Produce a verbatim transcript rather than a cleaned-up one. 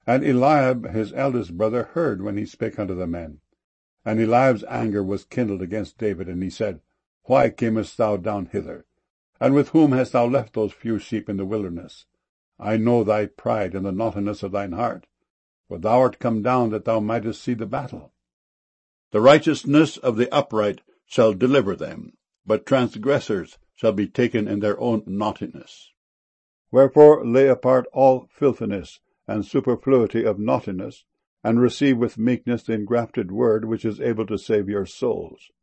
And Eliab his eldest brother heard when he spake unto the men. And Eliab's anger was kindled against David, and he said, Why camest thou down hither? And with whom hast thou left those few sheep in the wilderness? I know thy pride and the naughtiness of thine heart, for thou art come down that thou mightest see the battle. The righteousness of the upright shall deliver them, but transgressors shall be taken in their own naughtiness. Wherefore lay apart all filthiness and superfluity of naughtiness, and receive with meekness the engrafted word which is able to save your souls.